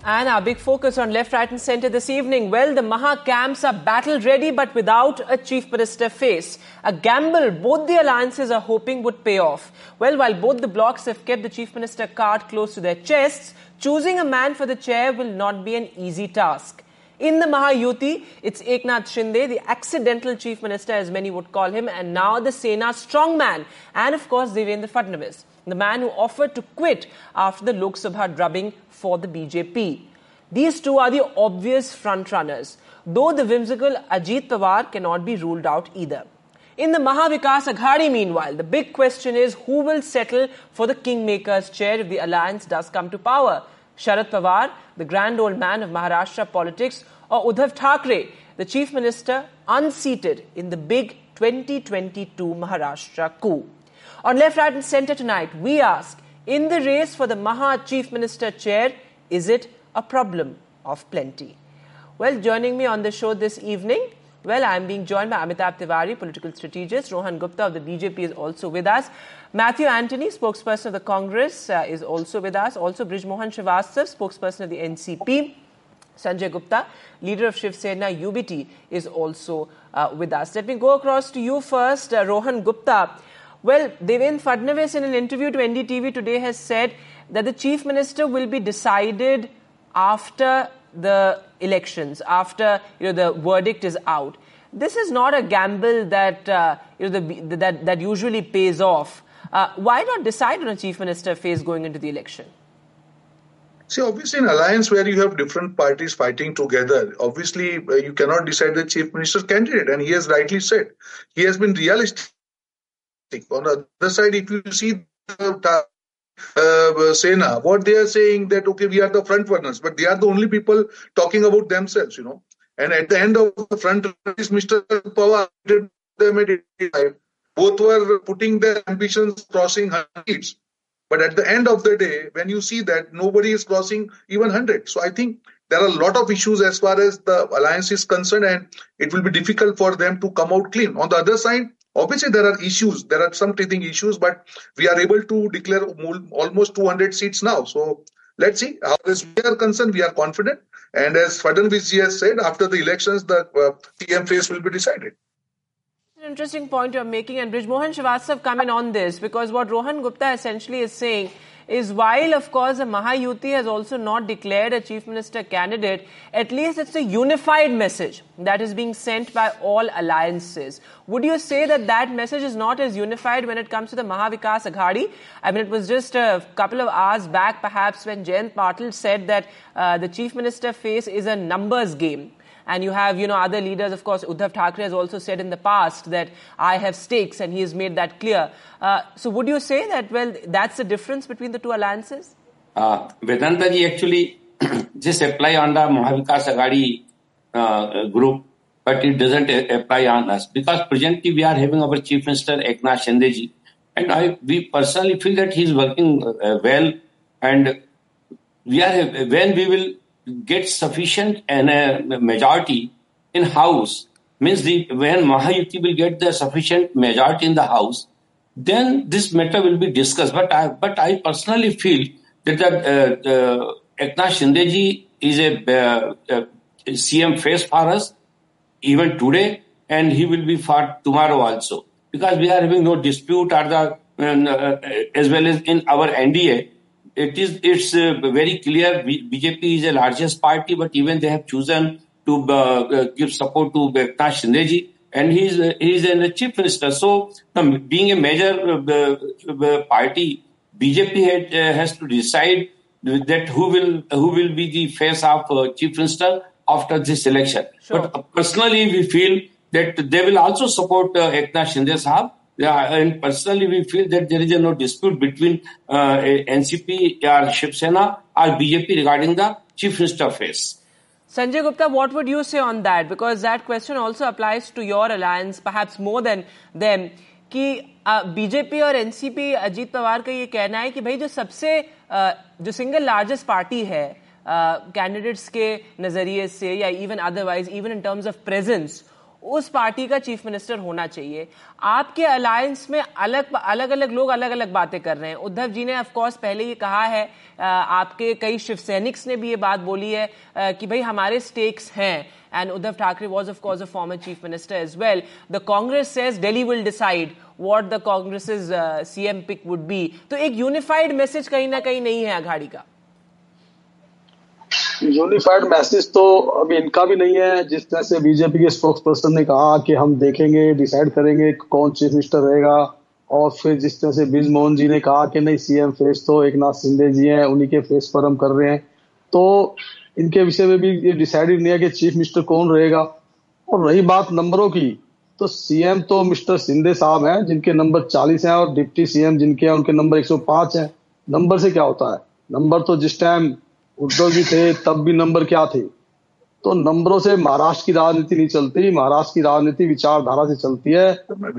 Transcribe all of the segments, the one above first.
And our big focus on left, right and centre this evening. Well, the Maha camps are battle ready but without a chief minister face. A gamble both the alliances are hoping would pay off. Well, while both the blocs have kept the chief minister card close to their chests, choosing a man for the chair will not be an easy task. In the Maha Yuti, it's Eknath Shinde, the accidental chief minister as many would call him, and now the Sena strongman, and of course Devendra Fadnavis, the man who offered to quit after the Lok Sabha drubbing for the BJP. These two are the obvious frontrunners, though the whimsical Ajit Pawar cannot be ruled out either. In the Maha Vikas Aghadi, meanwhile, the big question is who will settle for the kingmaker's chair if the alliance does come to power? Sharad Pawar, the grand old man of Maharashtra politics, or Uddhav Thackeray, the chief minister unseated in the big 2022 Maharashtra coup. On Left, Right and Centre tonight, we ask, in the race for the Maha Chief Minister chair, is it a problem of plenty? Well, joining me on the show this evening, I'm being joined by Amitabh Tiwari, political strategist. Rohan Gupta of the BJP is also with us. Matthew Antony, spokesperson of the Congress, is also with us. Also, Brij Mohan Srivastava, spokesperson of the NCP. Sanjay Gupta, leader of Shiv Sena UBT, is also with us. Let me go across to you first, Rohan Gupta. Well, Devendra Fadnavis in an interview to NDTV today has said that the chief minister will be decided after the elections, after the verdict is out. This is not a gamble that that usually pays off. Why not decide on a chief minister face going into the election? See, obviously, in alliance where you have different parties fighting together, obviously you cannot decide the chief minister's candidate, and he has rightly said he has been realistic. On the other side, if you see Sena, what they are saying that, okay, we are the front runners, but they are the only people talking about themselves, And at the end of the front runners, Mr. Pawar them at 85. Both were putting their ambitions crossing hundreds. But at the end of the day, when you see that nobody is crossing even 100. So I think there are a lot of issues as far as the alliance is concerned, and it will be difficult for them to come out clean. On the other side, obviously, there are issues. There are some teething issues, but we are able to declare almost 200 seats now. So let's see. As we are concerned, we are confident. And as Fadnavis has said, after the elections, the CM face will be decided. An interesting point you're making, and Brij Mohan Srivastava come in on this, because what Rohan Gupta essentially is saying is while, of course, the Maha Yuti has also not declared a chief minister candidate, at least it's a unified message that is being sent by all alliances. Would you say that that message is not as unified when it comes to the Maha Vikas Aghadi? I mean, it was just a couple of hours back, perhaps, when Jayant Patil said that the chief minister face is a numbers game. And you have, other leaders, of course, Uddhav Thackeray has also said in the past that I have stakes, and he has made that clear. So would you say that, well, that's the difference between the two alliances? Vedanta ji, actually, this apply on the Mahavikas Aghadi group, but it doesn't apply on us. Because presently we are having our Chief Minister Eknath Shinde ji, and we personally feel that he is working well, and when we will get sufficient and a majority in house, means when Mahayuti will get the sufficient majority in the house, then this matter will be discussed. But I personally feel that Eknath Shinde ji is a CM face for us even today, and he will be for tomorrow also, because we are having no dispute as well as in our NDA. It's very clear. BJP is the largest party, but even they have chosen to give support to Eknath Shinde ji, and he is a chief minister. So, being a major party, BJP has to decide that who will be the face of chief minister after this election. Sure. But personally, we feel that they will also support Eknath Shinde sahab. Yeah, and personally, we feel that there is no dispute between NCP or Shiv Sena or BJP regarding the chief minister face. Sanjay Gupta, what would you say on that? Because that question also applies to your alliance, perhaps more than them. कि BJP और NCP Ajit Pawar का ये कहना है कि भाई जो सबसे जो सिंगल लार्जेस्ट पार्टी है कैंडिडेट्स के नजरिए से या even otherwise even in terms of presence, उस पार्टी का चीफ मिनिस्टर होना चाहिए। आपके अलायंस में अलग अलग लोग अलग अलग बातें कर रहे हैं। उद्धव जी ने ऑफ कोर्स पहले ही कहा है, आपके कई शिव सैनिक्स ने भी ये बात बोली है कि भाई हमारे स्टेक्स हैं, and Uddhav Thackeray was of course a former chief minister as well. The Congress says Delhi will decide what the Congress's CM pick would be. तो एक यूनिफाइड मैसेज कहीं ना कहीं नहीं है अघाड़ी का। यूनिफाइड मैसेज तो अभी इनका भी नहीं है। जिस तरह से बीजेपी के स्पोक्स पर्सन ने कहा कि हम देखेंगे, डिसाइड करेंगे कौन चीफ मिनिस्टर रहेगा, और फिर जिस तरह से ब्रिज मोहन जी ने कहा कि नहीं सीएम फेस तो एकनाथ शिंदे जी हैं, उन्हीं के फेस पर हम कर रहे हैं, तो इनके विषय में भी ये डिसाइडेड नहीं है कि चीफ मिनिस्टर कौन रहेगा। और रही बात नंबरों की, तो सीएम तो मिस्टर शिंदे साहब हैं जिनके नंबर 40 हैं, और डिप्टी सीएम जिनके हैं उनके नंबर 105 हैं। नंबर से क्या होता है? नंबर तो जिस टाइम उद्धव जी थे तब भी नंबर क्या थे? तो नंबरों से महाराष्ट्र की राजनीति नहीं चलती। महाराष्ट्र की राजनीति विचारधारा से चलती है।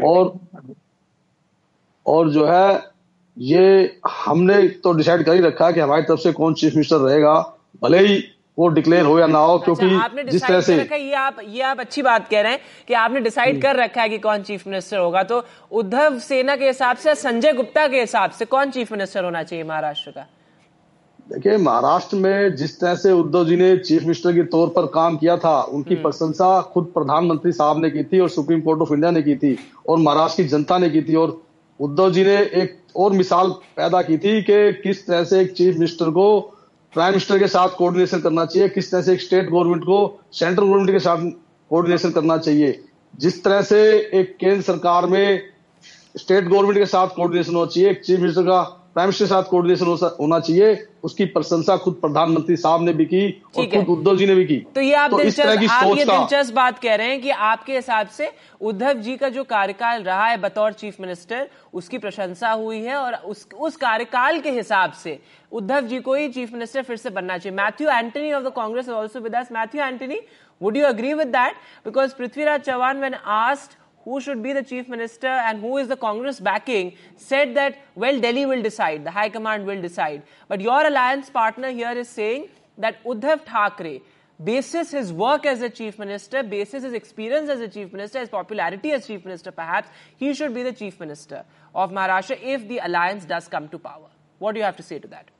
और जो है ये हमने तो डिसाइड कर ही रखा है कि हमारी तरफ से कौन चीफ मिनिस्टर रहेगा, भले ही वो डिक्लेयर हो या ना हो। क्योंकि आपने जिस तरह से ये आप अच्छी बात कह रहे हैं कि आपने डिसाइड कर रखा है कि कौन चीफ मिनिस्टर होगा, तो उद्धव सेना के हिसाब से, संजय गुप्ता के हिसाब से कौन चीफ मिनिस्टर होना चाहिए महाराष्ट्र का? देखिए, महाराष्ट्र में जिस तरह से उद्धव जी ने चीफ मिनिस्टर के तौर पर काम किया था, उनकी प्रशंसा खुद प्रधानमंत्री साहब ने की थी और सुप्रीम कोर्ट ऑफ इंडिया ने की थी और महाराष्ट्र की जनता ने की थी। और उद्धव जी ने एक और मिसाल पैदा की थी कि किस तरह से एक चीफ मिनिस्टर को प्राइम मिनिस्टर के साथ कोऑर्डिनेशन करना चाहिए, किस तरह से एक स्टेट गवर्नमेंट को सेंट्रल गवर्नमेंट के साथ कोऑर्डिनेशन करना चाहिए, जिस तरह से एक केंद्र सरकार में स्टेट गवर्नमेंट के साथ कोऑर्डिनेशन होना चाहिए, एक चीफ मिनिस्टर का प्राइम मिनिस्टर के साथ कोऑर्डिनेशन होना चाहिए। उसकी प्रशंसा खुद प्रधानमंत्री साहब ने भी की और खुद उद्धव जी ने भी की। तो ये आप दिलचस्प बात कह रहे हैं कि आपके हिसाब से उद्धव जी का जो कार्यकाल रहा है बतौर चीफ मिनिस्टर, उसकी प्रशंसा हुई है और उस कार्यकाल के हिसाब से उद्धव जी को ही चीफ मिनिस्टर फिर से बनना चाहिए। Matthew Antony of the Congress is also with us. Matthew Antony, would you agree with that? Because Prithviraj Chavan, when asked who should be the chief minister and who is the Congress backing, said that, well, Delhi will decide, the High Command will decide. But your alliance partner here is saying that Uddhav Thackeray, basis his work as a chief minister, basis his experience as a chief minister, his popularity as chief minister perhaps, he should be the chief minister of Maharashtra if the alliance does come to power. What do you have to say to that?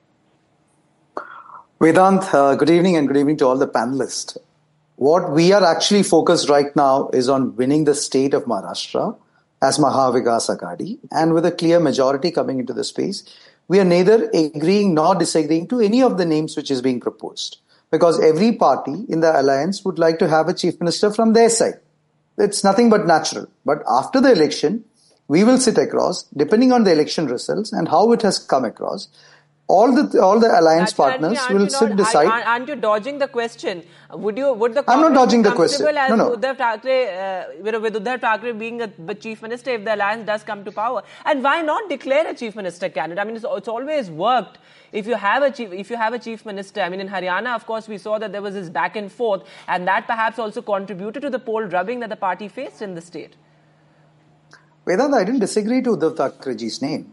Vedant, good evening and good evening to all the panelists. What we are actually focused right now is on winning the state of Maharashtra as Maha Vikas Aghadi, and with a clear majority coming into the space, we are neither agreeing nor disagreeing to any of the names which is being proposed, because every party in the alliance would like to have a chief minister from their side. It's nothing but natural. But after the election, we will sit across, depending on the election results and how it has come across. All the alliance partners will decide. Aren't you dodging the question? Would the Congress I'm not dodging the question. No. Uddhav Thackeray, with Uddhav Thackeray being the chief minister if the alliance does come to power? And why not declare a chief minister candidate? I mean, it's always worked. If you have a chief minister, I mean, in Haryana, of course, we saw that there was this back and forth, and that perhaps also contributed to the poll drubbing that the party faced in the state. Vedant, I didn't disagree to Uddhav Thackeray's name.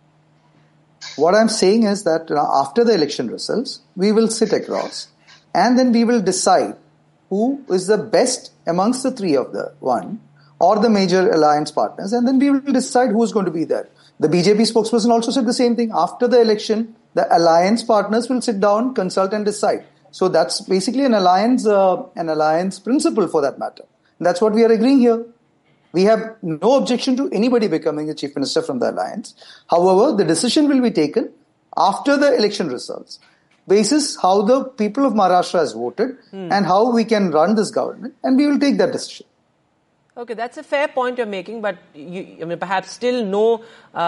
What I'm saying is that after the election results, we will sit across and then we will decide who is the best amongst the three of the one or the major alliance partners, and then we will decide who is going to be there. The BJP spokesperson also said the same thing. After the election, the alliance partners will sit down, consult and decide. So that's basically an alliance principle for that matter. And that's what we are agreeing here. We have no objection to anybody becoming a chief minister from the alliance. However, the decision will be taken after the election results, basis how the people of Maharashtra has voted and how we can run this government, and we will take that decision. Okay, that's a fair point you're making, but perhaps still no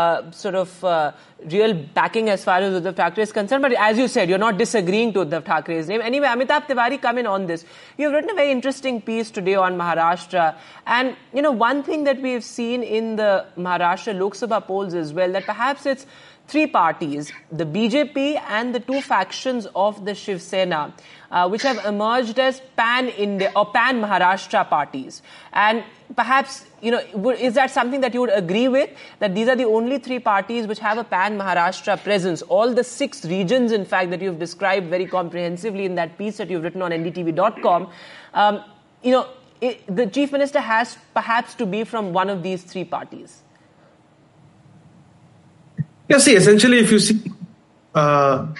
real backing as far as Uddhav Thackeray is concerned. But as you said, you're not disagreeing to Uddhav Thackeray's name. Anyway, Amitabh Tiwari, come in on this. You've written a very interesting piece today on Maharashtra. And, one thing that we've seen in the Maharashtra Lok Sabha polls as well, that perhaps it's three parties, the BJP and the two factions of the Shiv Sena, which have emerged as pan-India or pan-Maharashtra parties. And perhaps, is that something that you would agree with? That these are the only three parties which have a pan-Maharashtra presence? All the 6 regions, in fact, that you've described very comprehensively in that piece that you've written on ndtv.com, the chief minister has perhaps to be from one of these three parties? Yeah, see, essentially, if you see Lok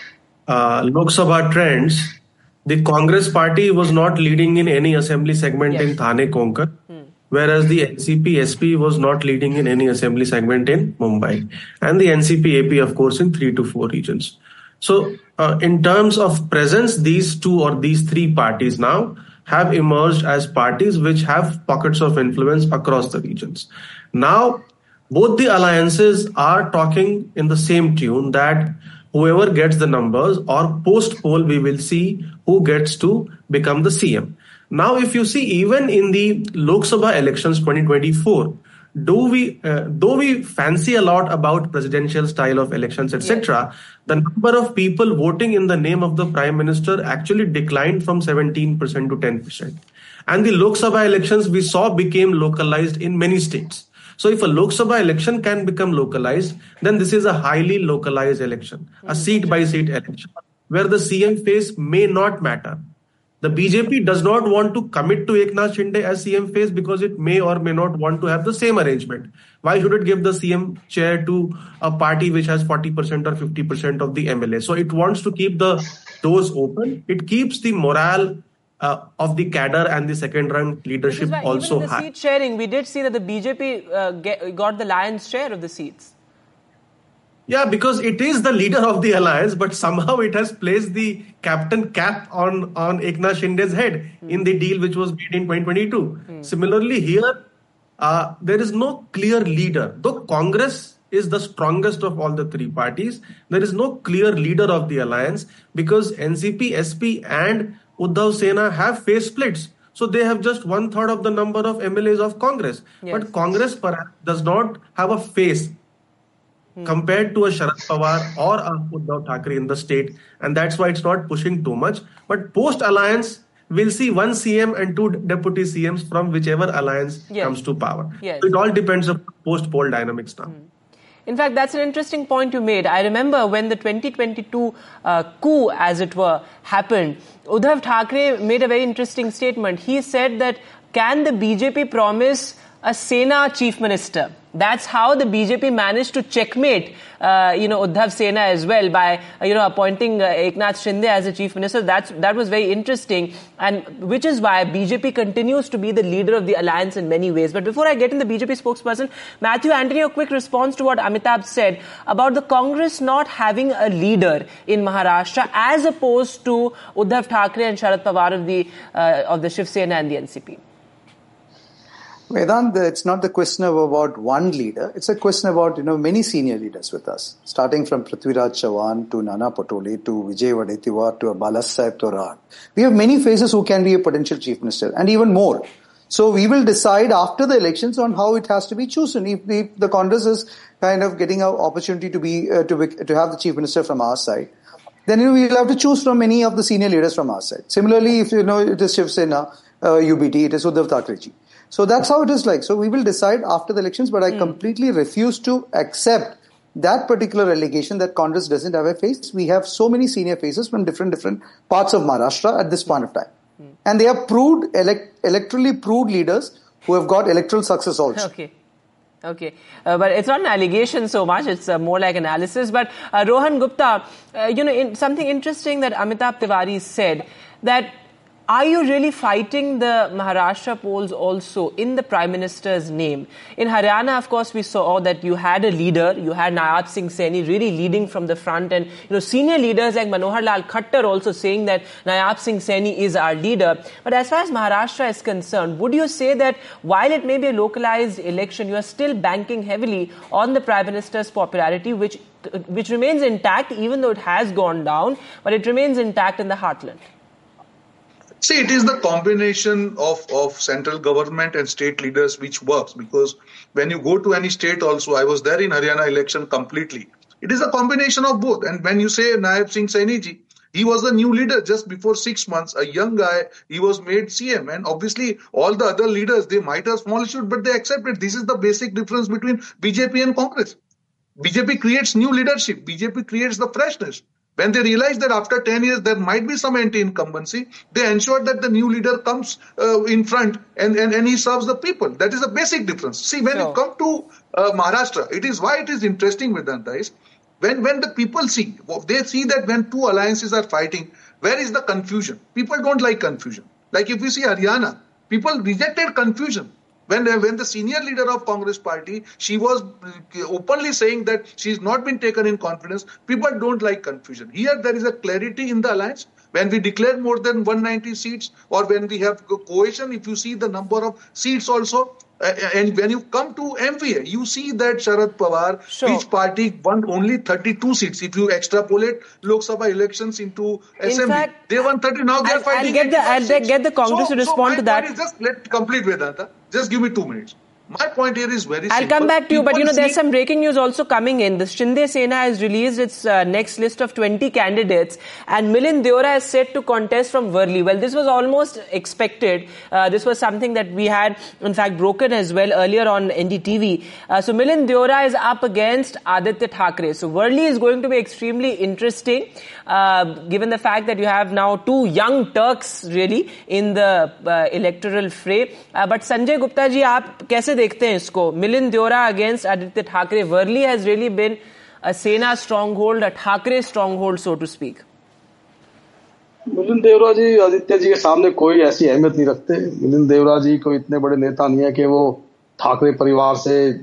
Sabha trends, the Congress party was not leading in any assembly segment in Thane, Konkan, whereas the NCP SP was not leading in any assembly segment in Mumbai, and the NCP AP, of course, in 3 to 4 regions. So, in terms of presence, these two or these three parties now have emerged as parties which have pockets of influence across the regions. Now, both the alliances are talking in the same tune that whoever gets the numbers, or post-poll we will see who gets to become the CM. Now, if you see, even in the Lok Sabha elections 2024, though we fancy a lot about presidential style of elections, etc., the number of people voting in the name of the Prime Minister actually declined from 17% to 10%. And the Lok Sabha elections we saw became localized in many states. So if a Lok Sabha election can become localized, then this is a highly localized election, a seat-by-seat election, where the CM face may not matter. The BJP does not want to commit to Eknath Shinde as CM face because it may or may not want to have the same arrangement. Why should it give the CM chair to a party which has 40% or 50% of the MLA? So it wants to keep the doors open. It keeps the morale of the cadre and the second-rank leadership also even in the high. seat sharing, we did see that the BJP got the lion's share of the seats. Yeah, because it is the leader of the alliance, but somehow it has placed the captain cap on Eknath Shinde's head in the deal which was made in 2022. Similarly, here, there is no clear leader. Though Congress is the strongest of all the three parties, there is no clear leader of the alliance because NCP, SP and Uddhav Sena have face splits. So they have just 1/3 of the number of MLAs of Congress. But Congress perhaps does not have a face compared to a Sharad Pawar or a Uddhav Thackeray in the state. And that's why it's not pushing too much. But post-alliance, we'll see one CM and two deputy CMs from whichever alliance comes to power. So it all depends on post-poll dynamics now. In fact, that's an interesting point you made. I remember when the 2022 coup, as it were, happened, Uddhav Thackeray made a very interesting statement. He said that, can the BJP promise a Sena chief minister? That's how the BJP managed to checkmate, Uddhav Sena as well by, appointing Eknath Shinde as a chief minister. That was very interesting, and which is why BJP continues to be the leader of the alliance in many ways. But before I get in the BJP spokesperson, Matthew Anthony, a quick response to what Amitabh said about the Congress not having a leader in Maharashtra as opposed to Uddhav Thackeray and Sharad Pawar of the Shiv Sena and the NCP. Vedant, it's not the question of about one leader. It's a question about, many senior leaders with us, starting from Prithviraj Chavan to Nana Patole to Vijay Wadetiwar to Balasaheb Torad. We have many faces who can be a potential chief minister and even more. So we will decide after the elections on how it has to be chosen. If the Congress is kind of getting an opportunity to have the chief minister from our side, then we will have to choose from many of the senior leaders from our side. Similarly, if it is Shiv Sena, UBT, it is Uddhav Thackeray. So that's how it is like. So we will decide after the elections, but I completely refuse to accept that particular allegation that Congress doesn't have a face. We have so many senior faces from different parts of Maharashtra at this point of time. And they are electorally proved leaders who have got electoral success also. Okay. But it's not an allegation so much, it's more like analysis. But Rohan Gupta, something interesting that Amitabh Tiwari said, that are you really fighting the Maharashtra polls also in the Prime Minister's name? In Haryana, of course, we saw that you had a leader, you had Nayab Singh Saini really leading from the front, and senior leaders like Manohar Lal Khattar also saying that Nayab Singh Saini is our leader. But as far as Maharashtra is concerned, would you say that while it may be a localized election, you are still banking heavily on the Prime Minister's popularity, which remains intact, even though it has gone down, but it remains intact in the heartland? See, it is the combination of central government and state leaders which works, because when you go to any state also, I was there in Haryana election completely. It is a combination of both. And when you say Nayab Singh Saini ji, he was the new leader just before 6 months, a young guy, he was made CM. And obviously all the other leaders, they might have small issues, but they accepted. This is the basic difference between BJP and Congress. BJP creates new leadership. BJP creates the freshness. When they realize that after 10 years there might be some anti-incumbency, they ensure that the new leader comes in front and he serves the people. That is a basic difference. See, when you come to Maharashtra, it is why it is interesting, Vedanta, is when the people see, they see that when two alliances are fighting, where is the confusion? People don't like confusion. Like if we see Haryana, people rejected confusion. When the senior leader of Congress party, she was openly saying that she's not been taken in confidence. People don't like confusion. Here there is a clarity in the alliance. When we declare more than 190 seats or when we have coalition, if you see the number of seats also, and when you come to MVA, you see that Sharad Pawar, which party won only 32 seats. If you extrapolate Lok Sabha elections into assembly, fact, they won 30. Now they are fighting. I'll get the Congress to respond to that. Just let complete Vedanta. Just give me 2 minutes. My point here is very simple. I'll come back to you, but there's some breaking news also coming in. The Shinde Sena has released its next list of 20 candidates, and Milind Deora is set to contest from Worli. Well, this was almost expected. This was something that we had, in fact, broken as well earlier on NDTV. So Milind Deora is up against Aditya Thackeray. So Worli is going to be extremely interesting, given the fact that you have now two young Turks, really, in the electoral fray. But Sanjay Gupta ji, aap kaise देखते हैं इसको? Milind Deora against Aditya Thackeray. Worli has really been a Sena stronghold, a Thackeray stronghold, so to speak. Milind Deora जी आदित्य जी के सामने कोई ऐसी अहमियत नहीं रखते. मिलिंद देवरा जी कोई इतने बड़े नेता नहीं है कि वो ठाकरे परिवार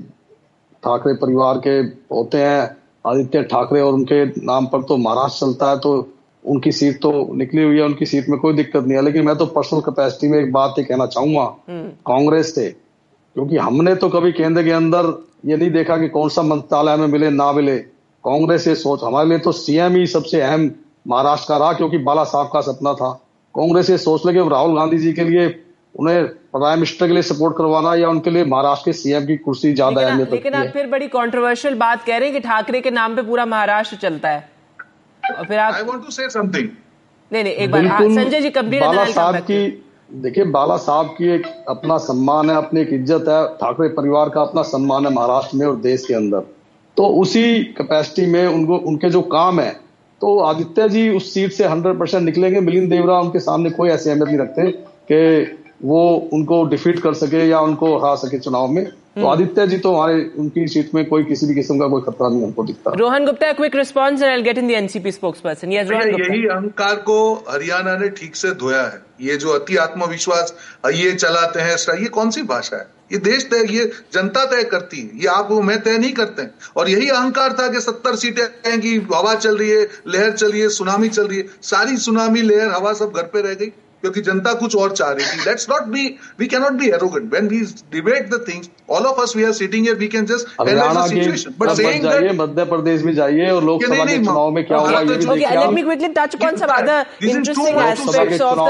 के होते हैं. आदित्य ठाकरे और उनके नाम पर तो महाराष्ट्र चलता है, तो उनकी सीट तो निकली हुई है, उनकी सीट में कोई दिक्कत नहीं है. लेकिन मैं तो पर्सनल कैपेसिटी में एक बात ये कहना चाहूंगा कांग्रेस से, क्योंकि हमने तो कभी केंद्र के अंदर ये नहीं देखा कि कौन सा मंत्रालय में मिले ना मिले. कांग्रेस ये सोच, हमारे लिए तो सीएम ही सबसे अहम महाराष्ट्र का रहा, क्योंकि बाला साहब का सपना था. कांग्रेस ये सोच ले कि राहुल गांधी जी के लिए उन्हें प्राइम मिनिस्टर के लिए सपोर्ट करवाना या उनके लिए महाराष्ट्र के सीएम की कुर्सी ज्यादा अहमियत रखती है. लेकिन आप फिर बड़ी कंट्रोवर्शियल बात कह रहे हैं कि ठाकरे के नाम पे पूरा महाराष्ट्र चलता है, और फिर आप I want to say something. नहीं एक बार संजय जी कंप्लीट. बाला साहब की देखिए, बाला साहब की एक अपना सम्मान है, अपनी एक इज्जत है. ठाकरे परिवार का अपना सम्मान है महाराष्ट्र में और देश के अंदर. तो उसी कैपेसिटी में उनके जो काम है, तो आदित्य जी उस सीट से 100% निकलेंगे. मिलिंद देवरा उनके सामने कोई ऐसी अहमियत नहीं रखते कि वो उनको डिफीट कर सके या उनको हरा सके चुनाव में. तो आदित्य जी तो हमारे उनकी सीट में कोई किसी भी किस्म का कोई खतरा नहीं हमको दिखता. Rohan Gupta, quick response and I will get in the NCP spokesperson. Yes Rohan Gupta. यही अहंकार को हरियाणा ने ठीक से धोया है. ये जो अति आत्मविश्वास ये चलाते हैं, ये कौन सी भाषा है? ये देश तय, ये जनता तय करती है, ये आप मैं तय नहीं करते हैं. और यही अहंकार था कि 70 सीटें आएंगी, हवा चल रही है, लहर चल रही है, सुनामी चल रही है. सारी सुनामी, लहर, हवा सब घर पे रह गई क्योंकि जनता कुछ और चाह रही थी. Let's not be, we can not be arrogant when we debate the things. All of us we are sitting here, we can just analyse the situation. But saying that Madhya Pradesh में जाइए और लोकसभा के चुनाव में क्या हुआ ये भी देखिए. Okay, let me quickly touch upon some other interesting aspects of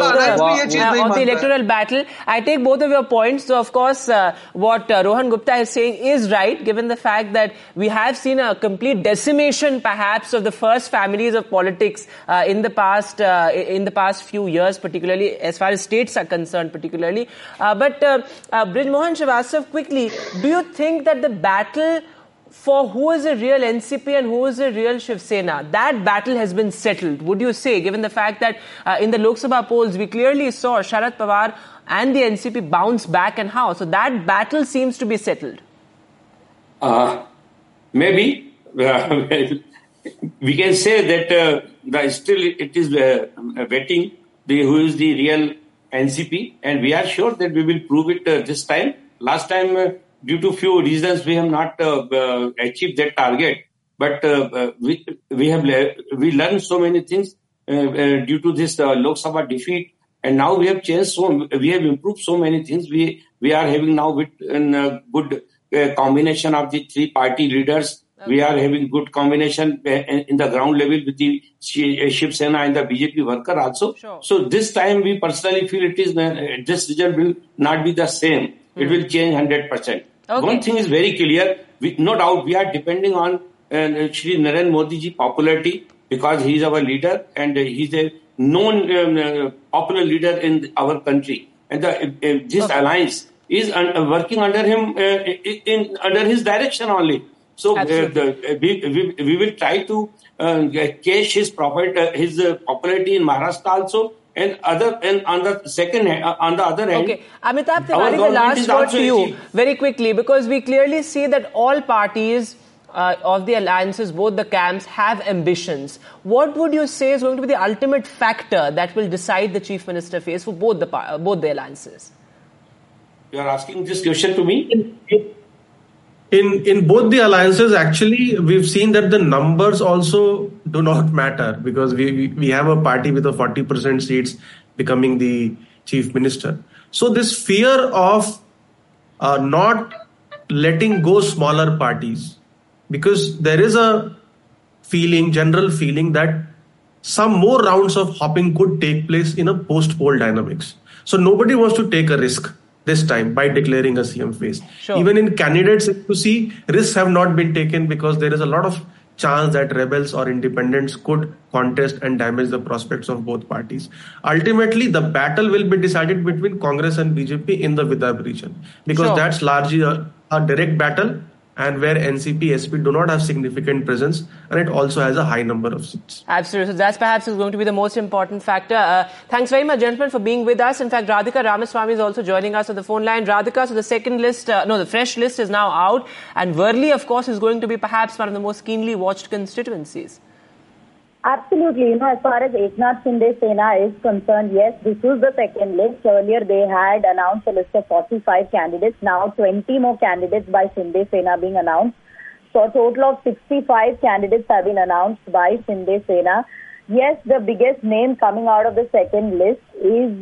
the electoral battle. I take both of your points. So of course what Rohan Gupta is saying is right, given the fact that we have seen a complete decimation perhaps of the first families of politics in the past few years, particularly as far as states are concerned particularly. But Brij Mohan Srivastava, quickly, do you think that the battle for who is a real NCP and who is a real Shiv Sena, that battle has been settled, would you say, given the fact that in the Lok Sabha polls we clearly saw Sharad Pawar and the NCP bounce back and how? So that battle seems to be settled. Maybe we can say that still it is waiting who is the real NCP, and we are sure that we will prove it this time. Last time, due to few reasons, we have not achieved that target. But we learned so many things due to this Lok Sabha defeat, and now we have changed. We have improved so many things. We are having now with good combination of the three party leaders. Okay. We are having good combination in the ground level with the Shiv Sena and the BJP worker also. Sure. So this time we personally feel it is this result will not be the same. It will change 100%. Okay. One thing is very clear. No doubt we are depending on Shri Narendra Modi ji popularity, because he is our leader and he is a known popular leader in our country. And this alliance is working under him, under his direction only. So we will try to cache his popularity in Maharashtra also, and on the other hand. Okay, Amitabh Tiwari, the last word to you very quickly, because we clearly see that all parties of the alliances, both the camps, have ambitions. What would you say is going to be the ultimate factor that will decide the chief minister face for both the alliances? You are asking this question to me? In both the alliances, actually, we've seen that the numbers also do not matter, because we have a party with a 40% seats becoming the chief minister. So this fear of not letting go smaller parties, because there is a general feeling that some more rounds of hopping could take place in a post-poll dynamics. So nobody wants to take a risk this time by declaring a CM face. Sure. Even in candidates, if you see, risks have not been taken because there is a lot of chance that rebels or independents could contest and damage the prospects of both parties. Ultimately, the battle will be decided between Congress and BJP in the Vidarbha region, because that's largely a direct battle, and where NCP, SP do not have significant presence, and it also has a high number of seats. Absolutely. So that perhaps is going to be the most important factor. Thanks very much, gentlemen, for being with us. In fact, Radhika Ramaswamy is also joining us on the phone line. Radhika, so the fresh list is now out, and Worli, of course, is going to be perhaps one of the most keenly watched constituencies. Absolutely. As far as Eknath Shinde Sena is concerned, yes, this is the second list. Earlier, they had announced a list of 45 candidates. Now, 20 more candidates by Shinde Sena being announced. So, a total of 65 candidates have been announced by Shinde Sena. Yes, the biggest name coming out of the second list is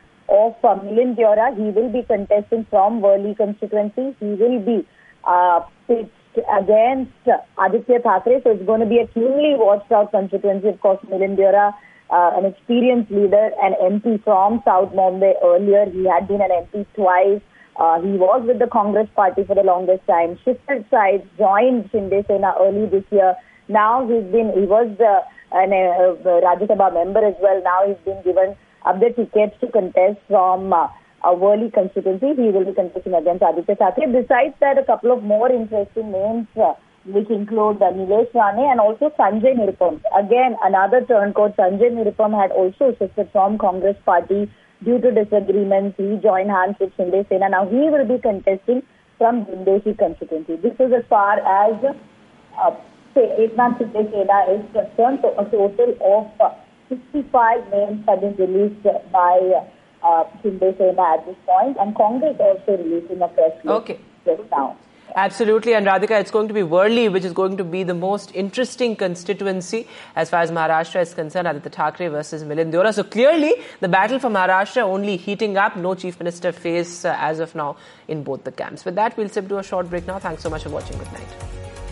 of Milind Deora. He will be contesting from Worli constituency. He will be pitched against Aditya Thackeray, so it's going to be a keenly watched out constituency. Of course, Milind Deora, an experienced leader, an MP from South Bombay earlier. He had been an MP twice. He was with the Congress party for the longest time, shifted sides, joined Shinde Sena early this year. Now he was an Rajya Sabha member as well. Now he's been given up the tickets to contest from a Worli constituency. He will be contesting against Aditya Thackeray. Besides that, a couple of more interesting names, which include Nilesh Rane and also Sanjay Nirupam. Again, another turncoat. Sanjay Nirupam had also shifted from Congress party due to disagreements. He joined hands with Shinde Sena. Now he will be contesting from Vindeshi constituency. This is as far as Eknath Shinde Sena is concerned. So a total of 65 names have been released by Shinde Sena at this point, and Congress also releasing a press list just now. Absolutely, and Radhika, it's going to be Worli, which is going to be the most interesting constituency as far as Maharashtra is concerned. Aditya Thackeray versus Milind Deora. So clearly, the battle for Maharashtra only heating up. No chief minister face as of now in both the camps. With that, we'll do a short break now. Thanks so much for watching. Good night.